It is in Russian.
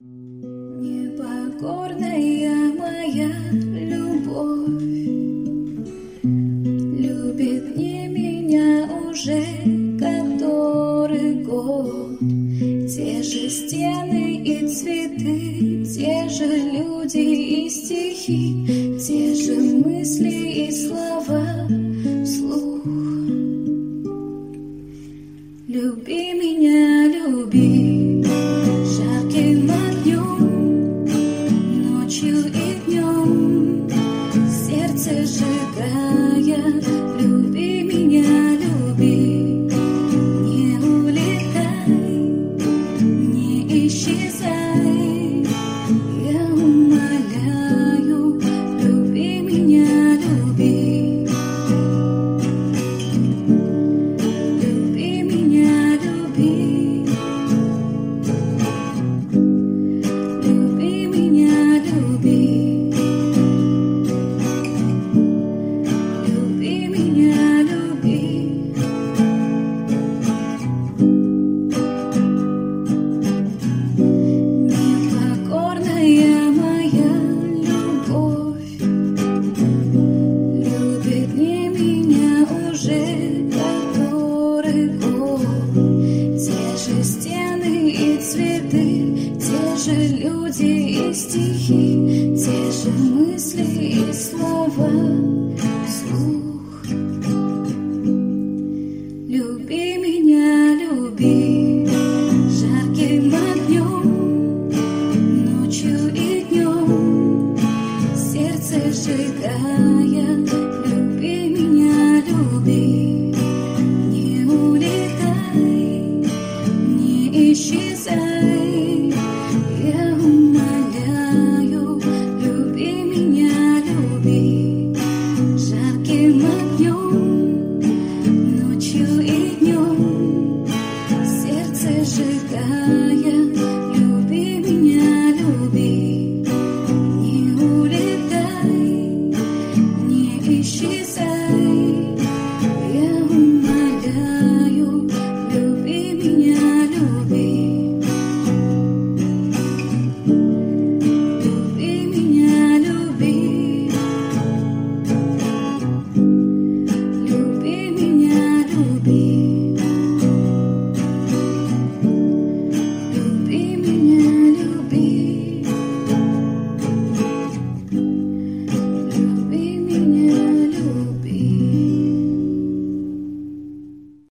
Непокорная моя любовь любит не меня уже который год. Те же стены и цветы, те же люди и стихи, те же мысли и слова вслух. Люби меня, люби жарким огнем, ночью и днем, сердце сжигая. Люби меня, люби, не улетай, не исчезай. Я умоляю, люби меня, люби. Люби меня, люби. Люби меня, люби. Люби меня, люби. Непокорная моя любовь любит не меня уже который год. Те же стены и цветы, те же люди и стихи, те же мысли и слова вслух. Люби меня, люби жарким огнем, ночью и днем, сердце сжигая. Люби меня, люби, не улетай, не исчезай. Я умоляю, люби меня, люби жарким огнем, ночью и днем, сердце сжигая.